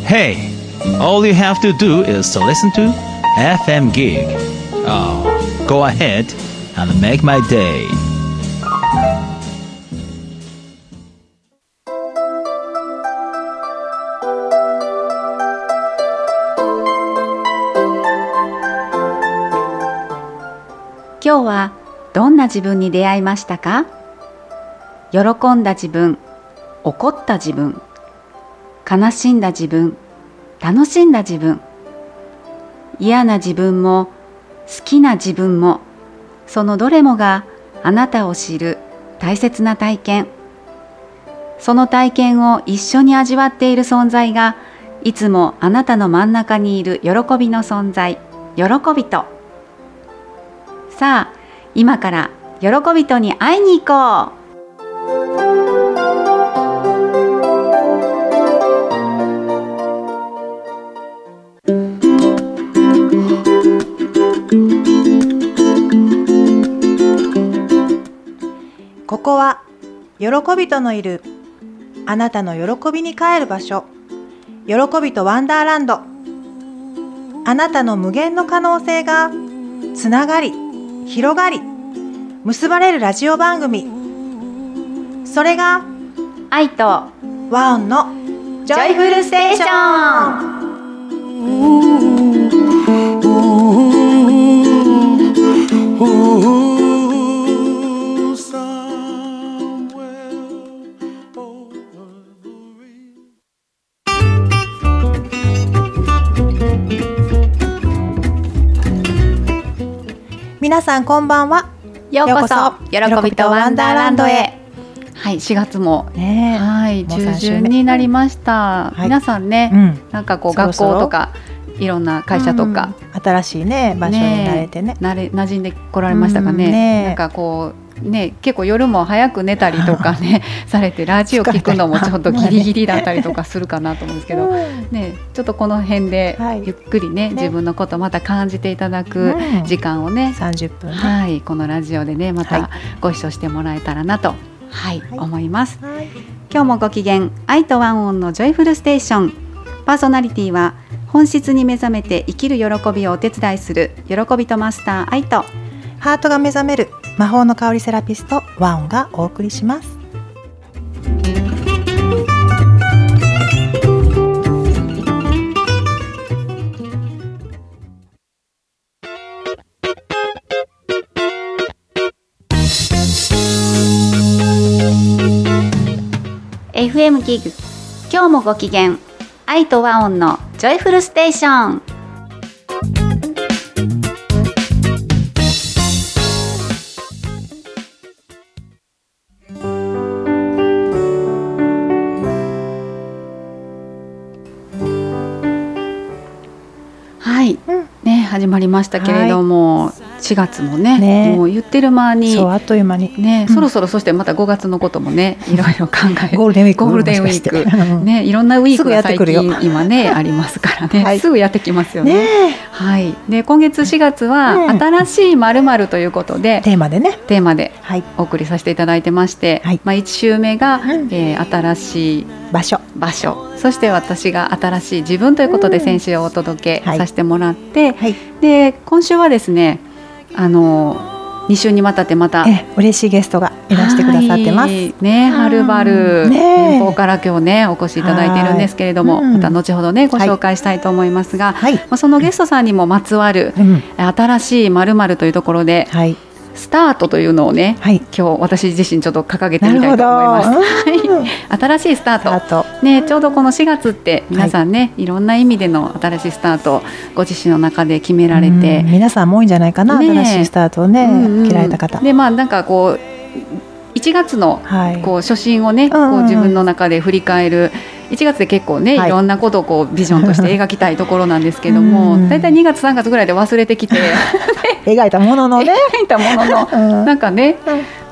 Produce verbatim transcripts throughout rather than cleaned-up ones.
Hey, all you have to do is to listen to エフエム Gig. Oh, go ahead and make my day. 今日はどんな自分に出会いましたか？喜んだ自分、怒った自分、悲しんだ自分、楽しんだ自分、嫌な自分も好きな自分も、そのどれもがあなたを知る大切な体験。その体験を一緒に味わっている存在が、いつもあなたの真ん中にいる喜びの存在、喜びと。さあ、今から喜びとに会いに行こう。 ここは喜びとのいるあなたの喜びに帰る場所、喜びとワンダーランド。あなたの無限の可能性がつながり広がり結ばれるラジオ番組、それが愛と和音のジョイフルステーション。皆さんこんばんは。 ようこそ喜びとワンダーランドへ。はい、しがつも、 ね、 はい中旬になりました、はい、皆さんね、うん、なんかこう学校とかいろんな会社とか、 うん、新しいね場所に慣れてねなれ馴染んでこられましたかね、 うん、ねなんかこうね、結構夜も早く寝たりとかねされてラジオ聞くのもちょっとギリギリだったりとかするかなと思うんですけど、ね、ちょっとこの辺でゆっくり ね,、はい、ね自分のことまた感じていただく時間をね、うん、 さんじゅっぷん、ねはい、このラジオでねまたご一緒してもらえたらなと、はいはい、思います、はい、今日もご機嫌愛とワンオンのジョイフルステーション。パーソナリティは本質に目覚めて生きる喜びをお手伝いする喜びとマスター愛とハートが目覚める魔法の香りセラピストワンがお送りします。 エフエム ギグ、今日もご機嫌愛と和音のジョイフルステーション。はい、うんね、始まりましたけれども、はい、しがつも ね, ねもう言ってる間にそうあっという間に、 ねうん、そろそろそしてまたごがつのこともねいろいろ考えゴールデンウィークゴールデンウィーク、ね、いろんなウィークが最近今ねありますからね、はい、すぐやってきますよ ね, ね、はい、で今月しがつは、うん、新しい〇〇ということでテーマでねテーマでお送りさせていただいてまして、はいまあ、いち週目が、うんえー、新しい場所場所そして私が新しい自分ということで先週をお届けさせてもらって、うんはい、で今週はですねあのに週にわたってまたえ嬉しいゲストがいらしてくださってます、 ね、はるばる遠方から今日ねお越しいただいているんですけれども、うん、また後ほどねご紹介したいと思いますが、はいまあ、そのゲストさんにもまつわる、うん、新しい〇〇というところで、はいスタートというのをね、はい、今日私自身ちょっと掲げてみたいと思います、うん、新しいスタート、スタート、ね、ちょうどこのしがつって皆さんね、はい、いろんな意味での新しいスタートをご自身の中で決められて、 皆さんも多いんじゃないかな、ね、新しいスタートをね、うんうん、切られた方で、まあ、なんかこういちがつのこう初心をね、はい、こう自分の中で振り返るいちがつで結構ね、はい、いろんなことをこうビジョンとして描きたいところなんですけどもだいたいにがつさんがつぐらいで忘れてきて描いたもののね描いたもののなんかね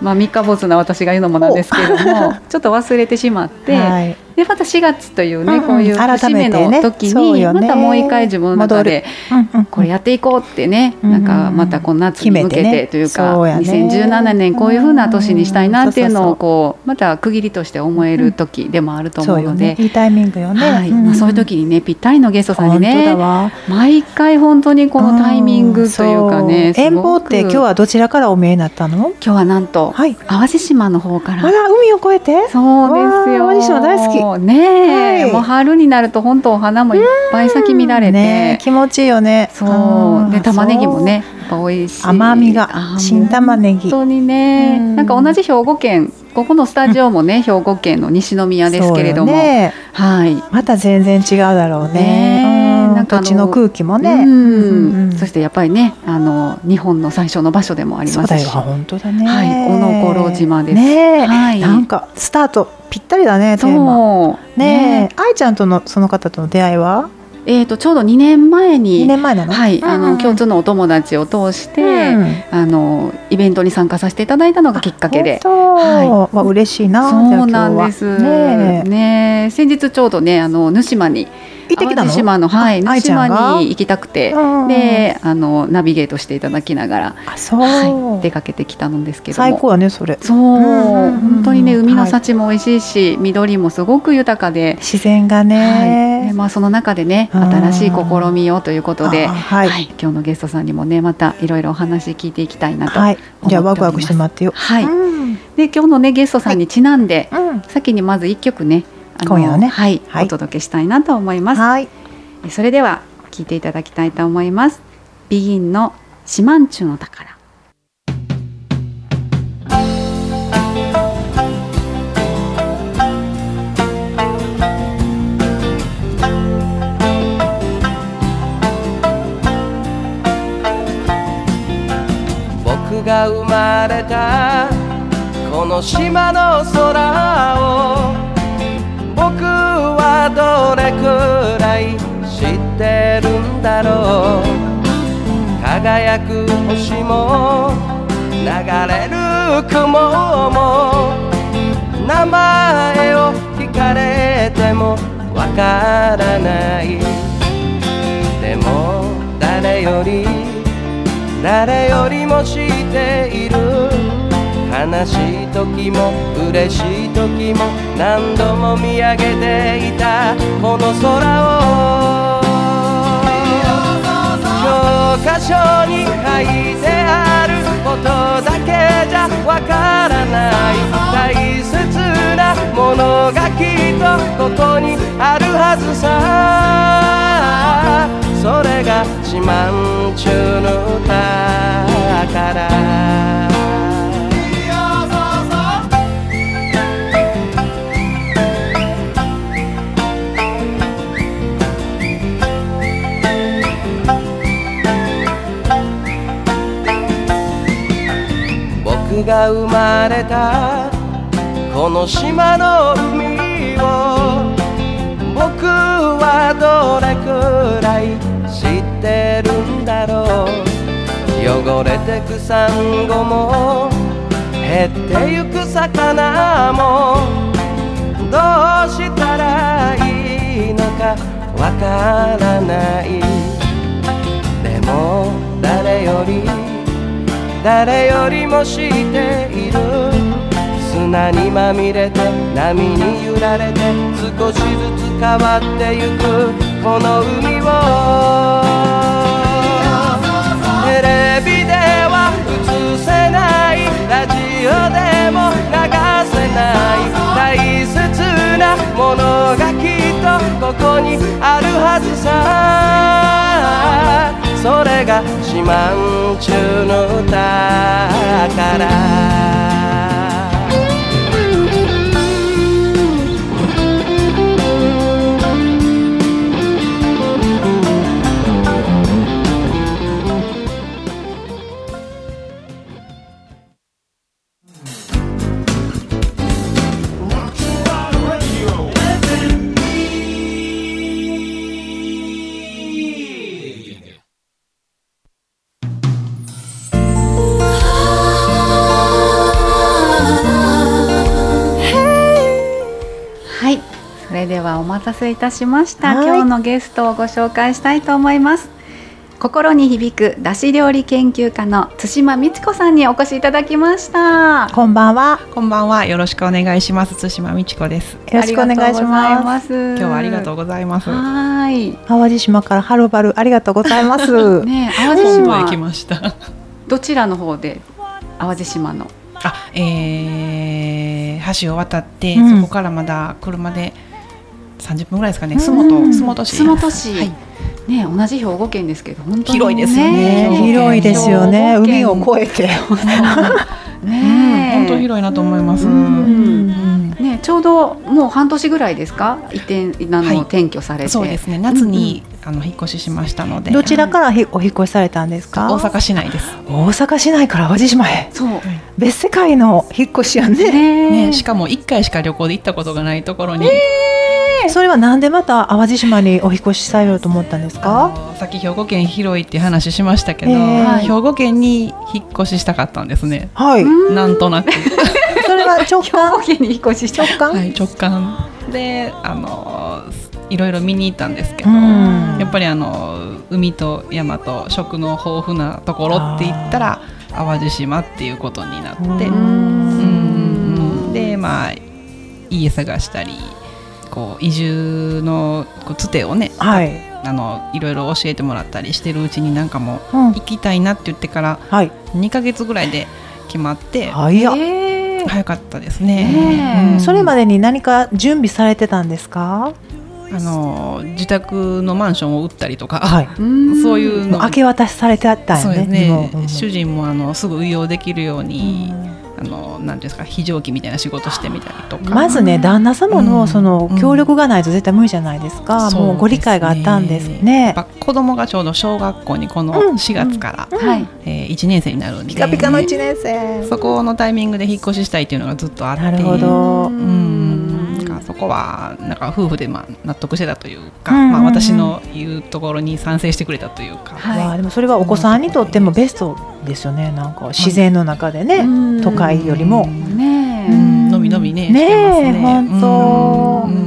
まあ、三日坊主な私が言うのもなんですけれどもちょっと忘れてしまって、はい、でまたしがつというね、うんうん、こういう節目の時に、ね、またもう一回自分の中でこれやっていこうってね、うんうん、なんかまたこの夏に向けてというか、ね、にせんじゅうななねんこういう風な年にしたいなっていうのをこうまた区切りとして思える時でもあると思うので、 うんうん、そうよね、いいタイミングよね、 はい、まあ、そういう時にねぴったりのゲストさんにね毎回本当にこのタイミングというかね、 遠方って今日はどちらからお見えになったの？ 今日はなんと、はい、淡路島の方から。 あら、海を越えて？ そうですよ、 淡路島大好きね、はい、もう春になると本当お花もいっぱい咲き乱れて、 ね、気持ちいいよね。 そうで玉ねぎもねやっぱ美味しい、 甘みが新玉ねぎ本当にね、なんか同じ兵庫県、ここのスタジオもね、うん、兵庫県の西宮ですけれども、ね、はい、 また全然違うだろうね、ね、うん、なんか土地の空気もね、うんうんうん、そしてやっぱりね、あの日本の最初の場所でもありますし、 そうだよ、本当だね、 はい、小野ころ島です、 ね、 はい、 なんかスタートぴったりだね、テーマね。ね、愛ちゃんとのその方との出会いはえー、とちょうどにねんまえににねんまえなの、 はい、あの共通のお友達を通して、うん、あのイベントに参加させていただいたのがきっかけで、 はい、わ嬉しいな。 そうなんです、ねね、先日ちょうどね、あの沼島に行ってきたの？ 淡路島の、はい、沼島に行きたくて、であのナビゲートしていただきながら、 あ、そう、 はい、出かけてきたんですけども、 最高やねそれ。 そう、うんうんうん、本当にね、海の幸も美味しいし、はい、緑もすごく豊かで、 自然がね、 はい、でまあ、その中でね新しい試みをということで、はいはい、今日のゲストさんにもねまたいろいろお話聞いていきたいなと思っております。はい、 じゃあワクワクして待ってよ。 はい、 うん、 で今日のねゲストさんにちなんで、はい、うん、先にまずいっきょくね、あの今夜はね、 はい、はい、お届けしたいなと思います。はい、それでは聞いていただきたいと思います。ビギンの四万十の宝。 僕が生まれたこの島の空を僕はどれくらい知ってるんだろう。輝く星も流れる雲も名前を聞かれてもわからない。でも誰より誰よりも知っている。悲しい時も嬉しい時も何度も見上げていたこの空を教科書に書いてあることだけじゃわからない大切なものがきっとここにあるはずさ。それが四万十の宝。僕が生まれたこの島の海を僕はどれくらい知ってるんだろう。汚れてくサンゴも減ってゆく魚もどうしたらいいのかわからない。でも誰より誰よりも知っている。砂にまみれて波に揺られて少しずつ変わってゆくこの海をテレビでは映せないラジオでも流せない大切なものがきっとここにあるはずさ。それが四万十の宝。 はお待たせいたしました。 はい、 今日のゲストをご紹介したいと思います。心に響くだし料理研究家の対馬美智子さんにお越しいただきました。 こんばんは。 こんばんは。よろしくお願いします。対馬美智子です。 よろしくお願いします。 今日はありがとうございます。 はい。 淡路島からはるばるありがとうございます。 ね、淡路島行きました。 どちらの方で？淡路島の。 あ、えー、橋を渡って、 うん、 そこからまだ車でさんじゅっぷんぐらいですかね。洲本、洲本市。 洲本市。はい。ね、同じ兵庫県ですけど本当に、ね、 広いですよね。 広いですよね。海を越えてね、本当広いなと思います。うんうんね、ちょうどもう半年ぐらいですか、移転なの、はい、転居されて。 そうですね。夏に、うんうん、あの引っ越ししましたので。 どちらからお引っ越しされたんですか？ 大阪市内です。 大阪市内から淡路島へ。 そう。 別世界の引っ越しやね。 ね, ねしかもいっかいしか旅行で行ったことがないところに。 えー、それはなんでまた淡路島にお引っ越しされようと思ったんですか？ さっき兵庫県広いっていう話しましたけど、 えー、 兵庫県に引っ越ししたかったんですね。 はい。 なんとなく。 それは直感。 兵庫県に引っ越しした直感。 はい、直感であのいろいろ見に行ったんですけど、やっぱりあの海と山と食の豊富なところって言ったら淡路島っていうことになって、うんうんでまあ家探したりこう移住のこうつてをね、 はい、 あのいろいろ教えてもらったりしてるうちになんかもう、うん、行きたいなって言ってからにかげつぐらいで決まって、 はい、 早かったですね。 ね、うん、それまでに何か準備されてたんですか？ あの自宅のマンションを売ったりとか、 はい、 そういうの明け渡しされてあったんよね。 そうですね、うん、主人もあのすぐ運用できるように、うん、あのなんですか非常勤みたいな仕事してみたりとか、 まずね旦那様のその協力がないと絶対無理じゃないですか、うん、もうご理解があったんですね。 やっぱ子供がちょうど小学校にこのしがつから、うんうんえー、いちねん生になるんで、 ピカピカのいちねん生、 そこのタイミングで引っ越ししたいっていうのがずっとあって、 なるほど、 うんそこはなんか夫婦でまあ納得してたというか、うんうんうんまあ、私の言うところに賛成してくれたというか、 はい、でもそれはお子さんにとってもベストですよね。なんか自然の中でね、はい、都会よりもねえ、うん、のびのびねしてますね。 本当、うん、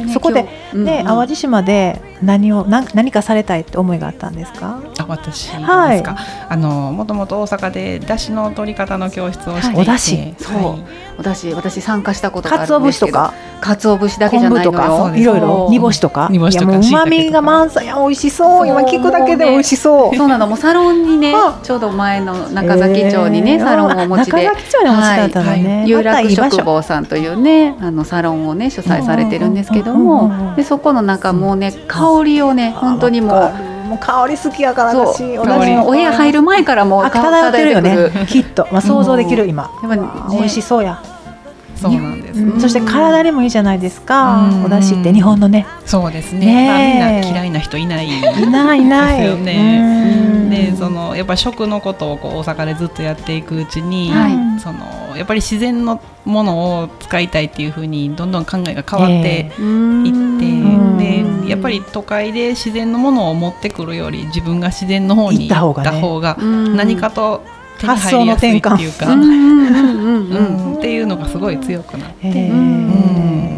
そこで、ね、淡路島で何を何、何かされたいって思いがあったんですか？ あ、私ですか、はい、あのもともと大阪でだしの取り方の教室をしていて、はい、 おだし、 そう、はい、おだし私参加したことがあるんですけど、 かつお節とかかつお節だけじゃないのよ、 いろいろ煮干しとか、 煮干しとか、 うまみが満載、美味しそう。今聞くだけで美味しそう。 そうなの、もうサロンにねちょうど前の中崎町にね、えー、サロンをお持ちで、 中崎町にお持ちだったのね、 はい、有楽食房さんというねあのサロンをね主催されてるんですけども、でそこの中もうね香りをね本当にもうもう香り好きやから私、 お部屋入る前からもう漂ってるよねきっと、まあ、想像できる今、やっぱ、ね、美味しそうや。 そうなんです、 うん、そして体にもいいじゃないですか、お出汁って日本のね。 そうですね、ね、まあ、みんな嫌いな人いないいないいないですよね。でそのやっぱり食のことをこう大阪でずっとやっていくうちに、はい、そのやっぱり自然のものを使いたいっていう風にどんどん考えが変わっていって、えー、でやっぱり都会で自然のものを持ってくるより自分が自然の方に行った方が、ね、方が何かと手に入りやすいっていうかっていうのがすごい強くなって、うん、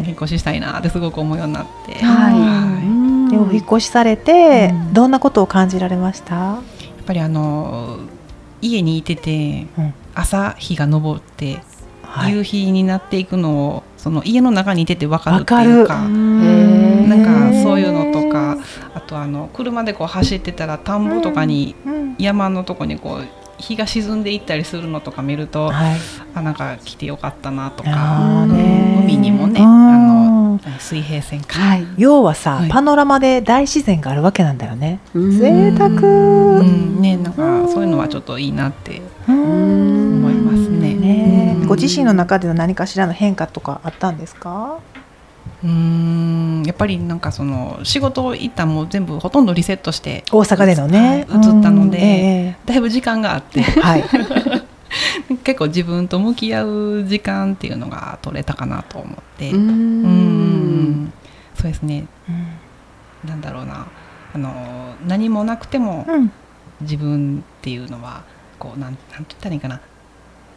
引っ越ししたいなってすごく思うようになって、 はいはい、でお引っ越しされて、うん、どんなことを感じられました？やっぱりあの家にいてて、うん、朝日が昇って、はい、夕日になっていくのをその家の中にいてて分かるっていうか、なんかそういうのとか、あとあの車でこう走ってたら田んぼとかに、うん、山のとこにこう日が沈んでいったりするのとか見ると、はい、あなんか来てよかったなとか、海にもねあの水平線か、はい、 要はさ、はい、パノラマで大自然があるわけなんだよね。贅沢、 うんね、なんかそういうのはちょっといいなって思いますね。 ね、ご自身の中での何かしらの変化とかあったんですか？ うーんやっぱりなんかその仕事一旦もう全部ほとんどリセットして大阪でのね、 はい、移ったので、えー、だいぶ時間があって、はい、結構自分と向き合う時間っていうのが取れたかなと思って、うーんうんそうですね、うん、なんだろうなあの何もなくても自分っていうのはこうなんなんて言ったらいいかな、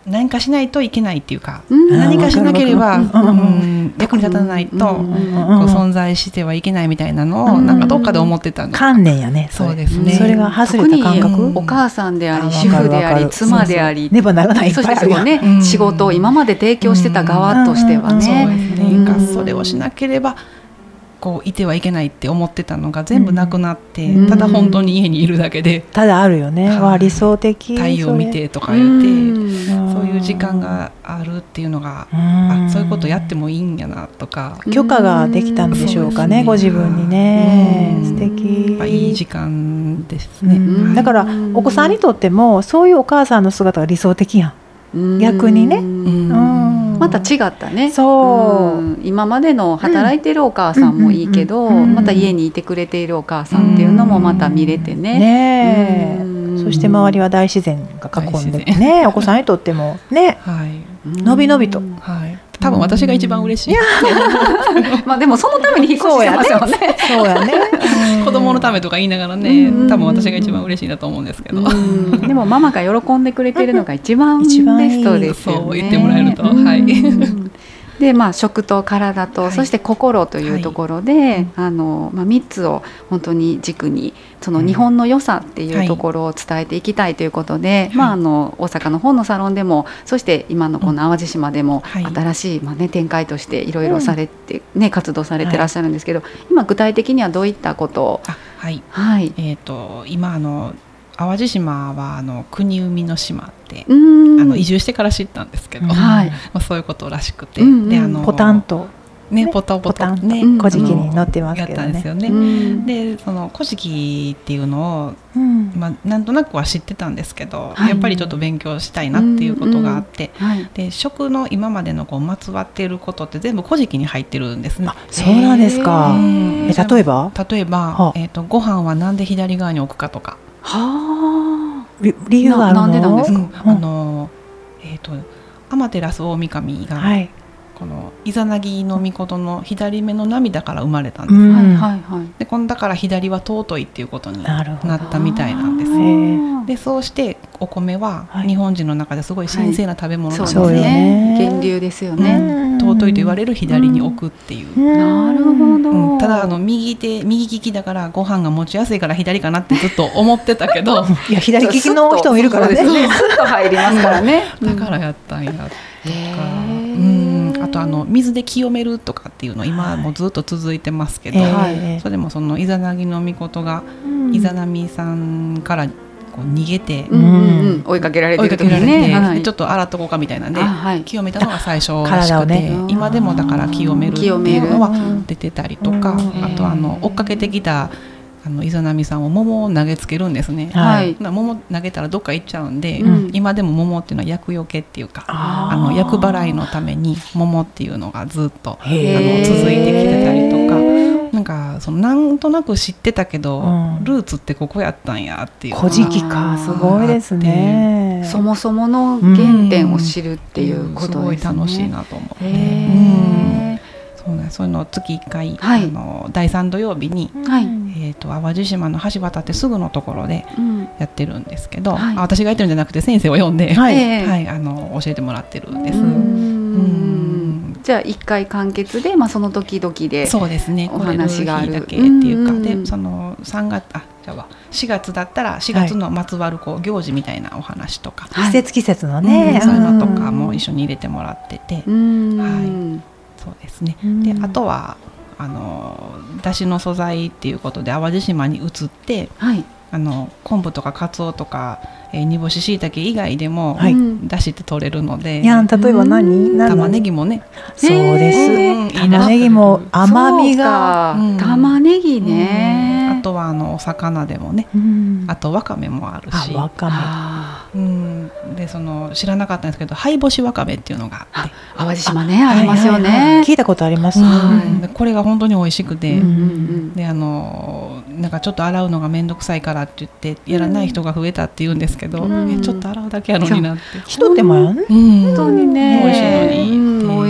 何かしないといけないっていうか、 うん何かしなければ、 うんうんうん役に立たないと、 うんうんこう存在してはいけないみたいなのを、 うんなんかどっかで思ってたんで、 観念やね。 そうですね。 それが外れた感覚。 特にお母さんであり、 あ主婦であり、 わかるわかる妻であり、 ねばならないいっそぱいあるよしてそこね、 うん仕事を今まで提供してた側としてはうんそうね、 ですね、 うんがそれをしなければこういてはいけないって思ってたのが全部なくなって、 うんただ本当に家にいるだけで、 ただあるよね。 はいわあ理想的。 太陽見てとか言って、 うんそういう時間があるっていうのが、 うんあそういうことやってもいいんやなとか、 許可ができたんでしょうかね、 うんご自分にね。 うん素敵。 やっぱいい時間ですね。 うんはいだからお子さんにとってもそういうお母さんの姿が理想的やん。 うん逆にねうんうんまた違ったね。 そううん今までの働いてるお母さんもいいけど、 うんうんうんまた家にいてくれているお母さんっていうのもまた見れてね。 ねえうんそして周りは大自然が囲んで大自ねお子さんにとってもねはいのびのびとはい、多分私が一番嬉しい。 まあでもそのために引っ越ししてますよね。 そうやね子供のためとか言いながらね、 うん多分私が一番嬉しいなと思うんですけど。 うんでもママが喜んでくれてるのが一番ベ一番いいストですよね。 そう言ってもらえるとうんはいでまあ食と体と、 はいそして心というところで、 はいあのまあ、みっつを本当に軸にその日本の良さっていうところを伝えていきたいということで、 はいまあ、あの大阪の方のサロンでもそして今のこの淡路島でもはい新しい、まあね、展開としていろいろされて、ね、活動されてらっしゃるんですけど、今具体的にはどういったことを、 あはい。 はい、 えっ、と今あの淡路島はあの国海の島って、 うーんあの移住してから知ったんですけど、 うんはいまあ、そういうことらしくて、 うんうんであのポタンとねねポタポタポタンとねうん古事記に載ってますやっけどねたんですよね。 うんでその古事記っていうのを、 うんまあ、なんとなくは知ってたんですけど、 はいやっぱりちょっと勉強したいなっていうことがあって、 はいで食の今までのこうまつわっていることって全部古事記に入ってるんですね。 あそうなんですかうんえ例えば例えば、 はあえー、とご飯はなんで左側に置くかとか、 は理理由があるのななんでなんですかうんあのえー、と天照大神が、 はいこのイザナギの御事の左目の涙から生まれたんです、 うんあ、はいはいはい。 でこのだから左は尊いっていうことになるほどなったみたいなんですへえでそうしてお米ははい日本人の中ですごい神聖な食べ物なんですそうですよね。 ね源流ですよね。 うん尊いと言われる左に置くっていう、 なるほど。 うんただあの右手右利きだからご飯が持ちやすいから左かなってずっと思ってたけどいや左利きの人もいるからねそうですね。スッと入りますからね。 だからやったんやとか、 へーうんあとあの水で清めるとかっていうの今もずっと続いてますけど、 えはいえそれもそのイザナギの御事がうんイザナミさんからこう逃げてうんうんうん追いかけられて追いる時かけられて、 にね。はいでちょっと洗っとこうかみたいなんであはい清めたのが最初らしくて、 体をね今でもだから清めるって清めるいうのは出てたりとか、 うんあとあの追っかけてきたあのイザナミさんを桃を投げつけるんですね。 ははいい。 だから桃投げたらどっか行っちゃうんで、 うん今でも桃っていうのは厄除けっていうかああの厄払いのために桃っていうのがずっとあのへー続いてきてたりとかなんかそのなんとなく知ってたけど、 うんルーツってここやったんやっていう古事記かすごいですねそもそもの原点を知るっていうことですね。 すごい楽しいなと思って、 へそうね、そういうのを月いっかい、 はいあのだいさん土曜日に、 ーはい。 えー、と淡路島の橋渡ってすぐのところでうんやってるんですけど、 はいあ私がやってるんじゃなくて先生を呼んで、 はいええはい、あの教えてもらってるんです。 うーうんんじゃあ一回完結で、まあ、その時々でそうですね。 お話があるこれの日だけっていうか、 うんでそのさんがつあじゃあしがつだったらしがつのまつわるこう行事みたいなお話とか、 はい季節季節のうねんそういうのとかも一緒に入れてもらってて、 うーんそうですね。 うんであとはあのだしの素材っていうことで淡路島に移ってはいあの昆布とかカツオとか、えー煮干し椎茸以外でも、 はいうんだしって取れるので、 いや例えば何何玉ねぎもね、 そうですへー玉ねぎも甘みがそうかうん玉ねぎね、 うんあとはあのお魚でもね、 うんあとわかめもあるし、 あわかめあうん、でその知らなかったんですけど灰干しわかめっていうのがあって、 ー淡路島ねありますよはいはいはいね。 聞いたことありますうんでこれが本当に美味しくて、 うんうんうんであのなんかちょっと洗うのが面倒くさいからって言ってやらない人が増えたって言うんですけど、 うんえちょっと洗うだけやのになって、 ひと手間やねうん本当にね美味しいのにっていううん美味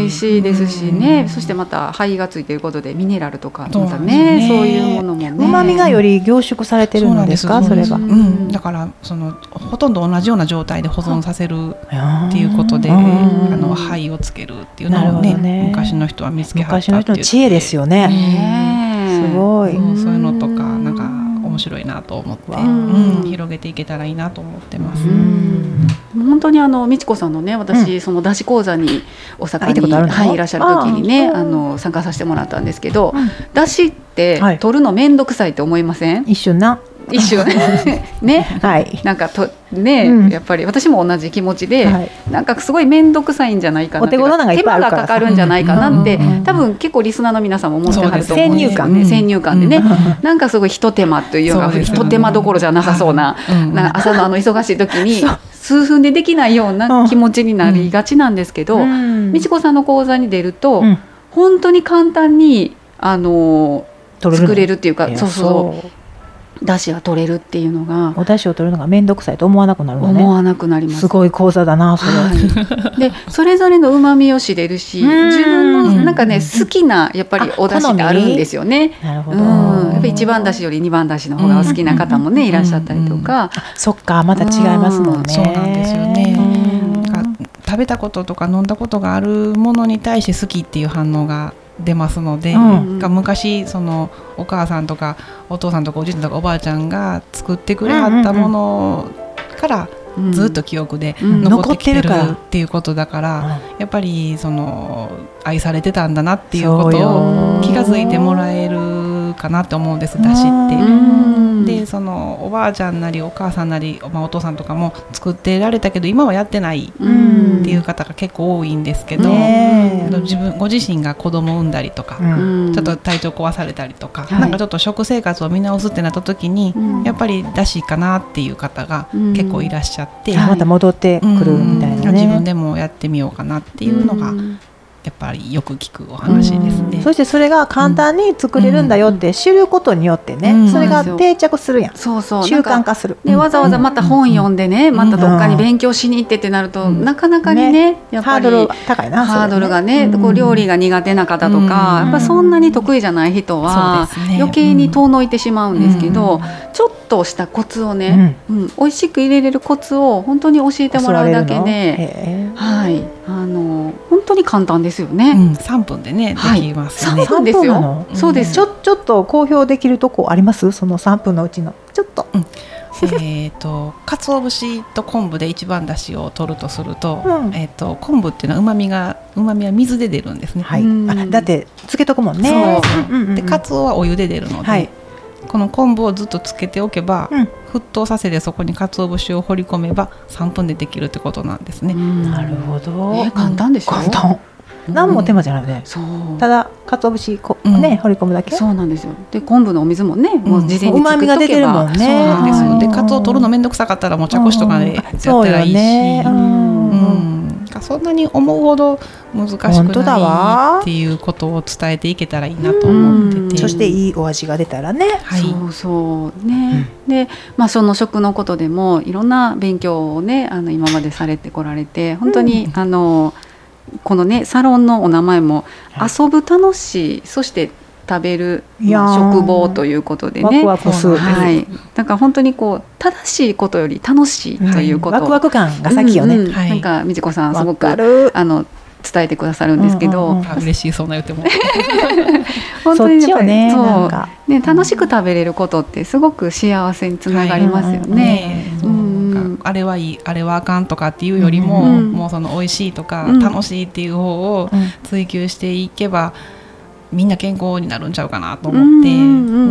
美味しいですしね、そしてまた灰がついていることでミネラルとかまたそうなんね、 ですよねそういうものもね、 旨味がより凝縮されてるんですか、それが。 うん、だからそのほとんど同じような状態で保存させるっていうことで、あの灰をつけるっていうのをね、ね、昔の人は見つけはったって言って、 昔の人の知恵ですよね。ね、すごい。 そう、そういうのとかなんか面白いなと思って、うん、広げていけたらいいなと思ってます。 本当にあの美智子さんのね、私、うん、その出し講座に大阪に、はい、いらっしゃる時にね、あの参加させてもらったんですけど、うん、出しって取るのめんどくさいって思いません？はい、 一瞬な一瞬ね、はい、なんかとね、うん、やっぱり私も同じ気持ちで、はい、なんかすごい面倒くさいんじゃないかなって、手間がかかるんじゃないかなって、うん、多分結構リスナーの皆さんも思ってはると思うんですよね。先入観でね、うん、なんかすごい一手間というか、一手間どころじゃなさそうな、うん、なんか朝のあの忙しい時に数分でできないような気持ちになりがちなんですけど、美智子さんの講座に出ると、うん、本当に簡単にあの作れるっていうか、そうそう出汁が取れるっていうのが、 お出汁を取るのが面倒くさいと思わなくなるのね。 思わなくなります。 すごい講座だなそれ、 はい、でそれぞれの旨味を知れるし、自分のなんかね、好きなやっぱりお出汁ってあるんですよね。 なるほど、 うん、やっぱり一番出汁より二番出汁の方がお好きな方もね、いらっしゃったりとか、 そっか、また違いますもんね。 そうなんですよね。食べたこととか飲んだことがあるものに対して好きっていう反応が出ますので、うん、昔そのお母さんとかお父さんとかおじいちゃんとかおばあちゃんが作ってくれはったものからずっと記憶で残ってきてるっていうことだから、やっぱりその愛されてたんだなっていうことを気が付いてもらえるかなって思うんです、だしって。でそのおばあちゃんなりお母さんなり、まあ、お父さんとかも作ってられたけど今はやってないっていう方が結構多いんですけど、自分ご自身が子供を産んだりとか、うん、ちょっと体調壊されたりとか、はい、なんかちょっと食生活を見直すってなった時に、うん、やっぱりだしかなっていう方が結構いらっしゃって、うん、 また戻ってくるみたいなね、 うん、自分でもやってみようかなっていうのが、うんやっぱりよく聞くお話ですね、 うん、そしてそれが簡単に作れるんだよって知ることによってね、うん、それが定着するやん、 そうそう習慣化する、 でわざわざまた本読んでね、うん、またどっかに勉強しに行ってってなると、うん、なかなかにね、ねやっぱりハードル高いな、 ハードルがね、こう料理が苦手な方とか、うん、やっぱそんなに得意じゃない人は、うんね、余計に遠のいてしまうんですけど、うん、ちょっとしたコツをね、うんうん、美味しく入れれるコツを本当に教えてもらうだけで、はい、あの本当に簡単ですよね、 うん、さんぷんでね、はい、できますよね。 さんぷんですよ、うん、そうです。 ちょ、ちょっと公表できるとこあります？そのさんぷんのうちのちょっと、うん、 えっと鰹節と昆布で一番だしを取るとすると、うん、えー、と昆布っていうのはうまみがうまみは水で出るんですね、 はい、あだってつけとくもんね。 そう、うんうんうん、で鰹はお湯で出るので、はい、この昆布をずっとつけておけば、うん、沸騰させてそこに鰹節を放り込めばさんぷんでできるってことなんですね。 なるほど、 えー、簡単でしょ。 簡単、何も手間じゃないね、うん、ただ鰹節こ、うん、ね放り込むだけ。 そうなんですよ。で昆布のお水もね、もう事前に作っとけば、 うまみが出てるもんね。 そうなんですよ。で鰹を取るのめんどくさかったらもう茶こしとかでやったらいいし、ね、うんうん、そんなに思うほど難しくないっていうことを伝えていけたらいいなと思ってて、 うん、そしていいお味が出たらね、 はい、そうそうね、うん、で、まあ、その食のことでもいろんな勉強をね、あの今までされてこられて、本当に、うん、あのこのねサロンのお名前も遊ぶ楽しい、そして食べる、まあ、食房ということでね、 ワクワクする、 はい、だから本当にこう正しいことより楽しいということ、 はい、ワクワク感が先よね、うんうん、 なんか美智子さんすごくあの伝えてくださるんですけど、うんうんうん、 嬉しい、そんな言っても本当にやっぱり、 ね、 そうなんかね、楽しく食べれることってすごく幸せにつながりますよね、はい、うんうん、 あれはいいあれはあかんとかっていうよりも、うん、もうその美味しいとか、うん、楽しいっていう方を追求していけば、うん、みんな健康になるんちゃうかなと思って、うん、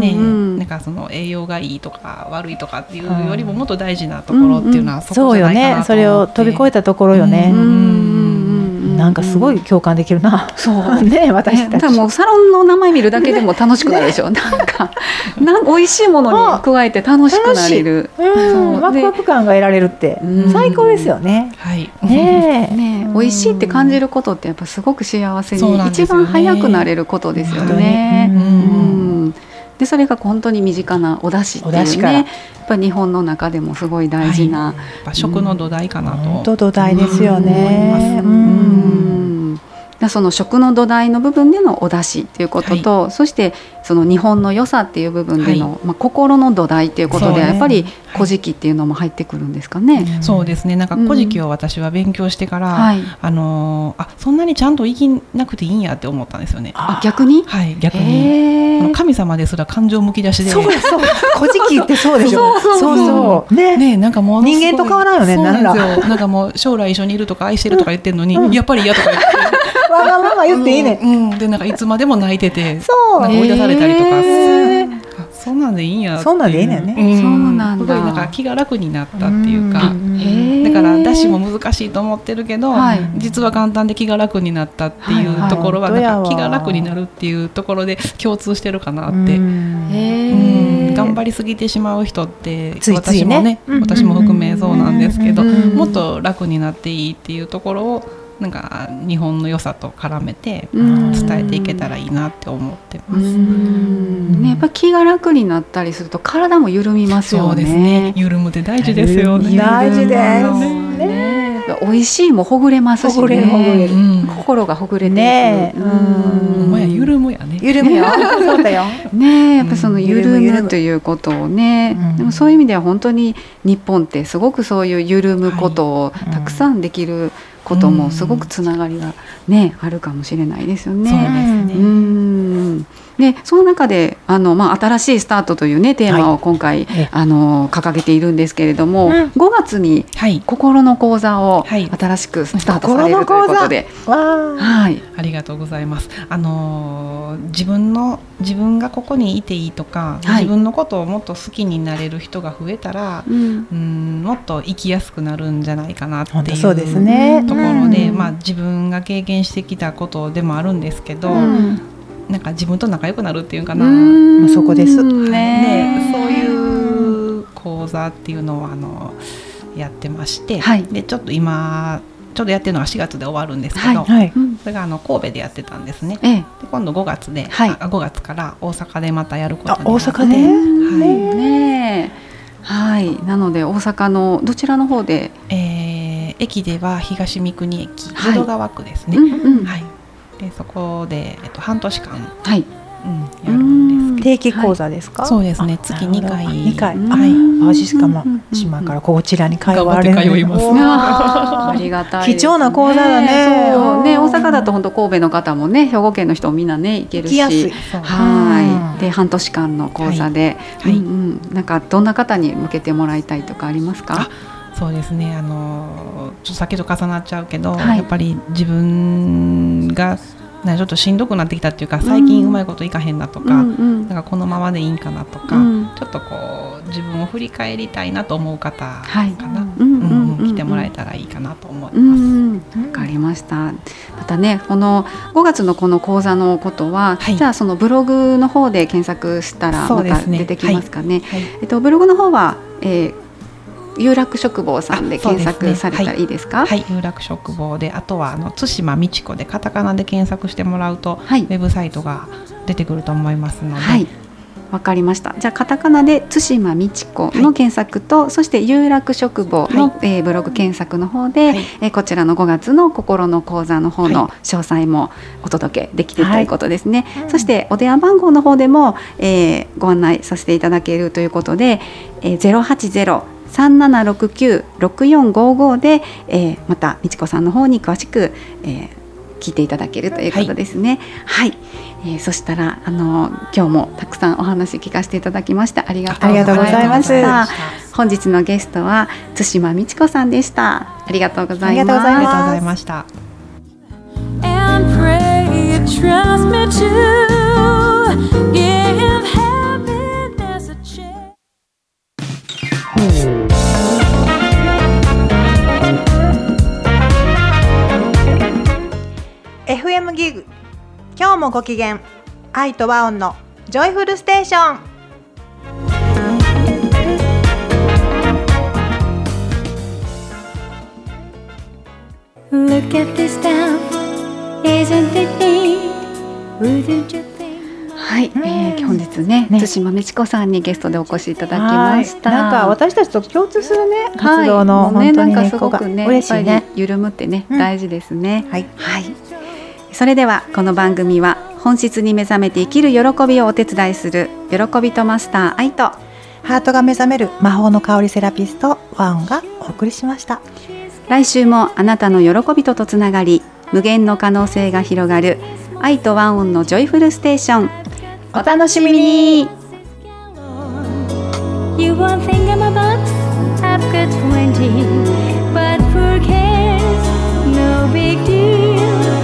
ね、なんかその栄養がいいとか悪いとかっていうよりももっと大事なところっていうのはそこじゃないかなと思って、うんうん、そうよね、 それを飛び越えたところよね、うんうん、なんかすごい共感できるな、 そうね、私たち、 ね、もうサロンの名前見るだけでも楽しくなるでしょなんかなん美味しいものに加えて楽しくなれる、 うん、ワクワク感が得られるって最高ですよね、 はい、 ねえ、ねえ、美味しいって感じることってやっぱすごく幸せに、ね、一番早くなれることですよね、うん、でそれが本当に身近なお出汁っていうね、やっぱ日本の中でもすごい大事な、 はい、食の土台かなと、 本当土台ですよね、 うん、 その食の土台の部分でのお出汁ということと、はい、そしてその日本の良さっていう部分での、はい、まあ、心の土台ということで、やっぱり古事記っていうのも入ってくるんですかね。 はい、そうですね。なんか古事記を私は勉強してから、うん、はい、あのあそんなにちゃんと生きなくていいんやって思ったんですよね。 あ、逆に？ はい、逆に神様ですら感情むき出しで。 そうそう。古事記ってそうでしょ。そうそうそう。ね、 ね、なんかもう人間と変わらんよね。 なんらなんかもう将来一緒にいるとか愛してるとか言ってるのに、うん、やっぱり嫌とか言って。 わがまま言っていいね。 うんうん、でなんかいつまでも泣いてて、 そうなんか追い出されたりとか。そんなんでいいんやって。 そんなんでいいね。 うん、そうなんだ。 すごいなんか気が楽になったっていうか、だから出汁も難しいと思ってるけど、はい、実は簡単で気が楽になったっていうところは、なんか気が楽になるっていうところで共通してるかなって。うん、頑張りすぎてしまう人ってついつい、ね、 私もね、私も含めそうなんですけど、もっと楽になっていいっていうところをなんか日本の良さと絡めて伝えていけたらいいなって思ってます。 うん、ね、やっぱ気が楽になったりすると体も緩みますよね。 そうですね。緩むって大事ですよね。 大事ですね。 美味しいもほぐれますしね。ほぐれるほぐれる、うん、心がほぐれてね。 うん、もや緩むやね。 緩むよ。そうだよ。 ね、やっぱその緩むということをね、うん、でもそういう意味では本当に日本ってすごくそういう緩むことをたくさんできることもすごくつながりがね、うん、あるかもしれないですよね。 そうですね。 うん、でその中であの、まあ、新しいスタートという、ね、テーマを今回、はい、あの掲げているんですけれども、うん、ごがつに心の講座を新しくスタートされるということで、 はい、ありがとうございます。あの自分の自分がここにいていいとか、はい、自分のことをもっと好きになれる人が増えたら、うん、うんもっと生きやすくなるんじゃないかなっていうそうですね。 ところで、うん、まあ、自分が経験してきたことでもあるんですけど、うん、なんか自分と仲良くなるっていうかな、 まあ、そこです、 ねね、そういう講座っていうのをあのやってまして、はい、でちょっと今ちょうどやってるのがしがつで終わるんですけど、はいはい、それがあの神戸でやってたんですね。ええ、で今度ごがつで、はい、あごがつから大阪でまたやることになって、 大阪で、 はいね、はい、なので大阪のどちらの方で、 えー、駅では東三国駅淀川区ですね。はい、うんうん、はい、でそこで、えっと、半年間、はい、うん、やるんです。 定期講座ですか？ はい、そうですね。月にかい。 にかい。はい。あ、しかも島からこちらに通われる。 通います。 ありがたい。 貴重な講座だね。 そうね、大阪だと本当神戸の方もね、兵庫県の人もみんなね行けるし、 行きやすい。 はい。で半年間の講座で、はい、うんうん、なんかどんな方に向けてもらいたいとかありますか？ そうですね。あのちょっと先と重なっちゃうけど、はい、やっぱり自分がちょっとしんどくなってきたっていうか、最近うまいこといかへんなとか、うん、なんかこのままでいいんかなとか、うん、ちょっとこう自分を振り返りたいなと思う方かな、来てもらえたらいいかなと思います。わ、 うんうん、かりました。またね、このごがつのこの講座のことは、はい、じゃあそのブログの方で検索したらまた出てきますかね。はいはい、えっとブログの方は、えー有楽食房さんで検索されたらいいですか？ はい、はい、有楽食房で、あとはあの対馬美智子でカタカナで検索してもらうと、はい、ウェブサイトが出てくると思いますので。はい、 わかりました。じゃあカタカナで対馬美智子の検索と、はい、そして有楽食房の、はい、えー、ブログ検索の方で、はい、えー、こちらのごがつの心の講座の方の詳細もお届けできているということですね。はい、そしてお電話番号の方でも、えー、ご案内させていただけるということで、えー、ゼロはちゼロ さんななろくきゅう ろくよんごご で、えー、また美智子さんの方に詳しく、えー、聞いていただけるということですね。はい、はい、えー、そしたらあの今日もたくさんお話聞かせていただきましたありがとうございました。本日のゲストは対馬美智子さんでした。ありがとうございます。 ありがとうございました。 エフエム ギグ、今日もご機嫌、愛と和音のジョイフルステーション。 Look at this stuff, isn't it neat? Wouldn't you think? はい、えー、本日ね、ね、対馬美智子さんにゲストでお越しいただきました。 なんか私たちと共通するね、活動の、はい、本当にね、 なんかすごくね、嬉しいね、やっぱり緩むってね、うん、大事ですね。はい、はい、 それではこの番組は本質に目覚めて生きる喜びをお手伝いする喜びとマスター愛とハートが目覚める魔法の香りセラピストワンがお送りしました。 来週もあなたの喜びととつながり無限の可能性が広がる愛とワンオンのジョイフルステーション、お楽しみに。 You won't think I'm about I've got twenty but forget no big deal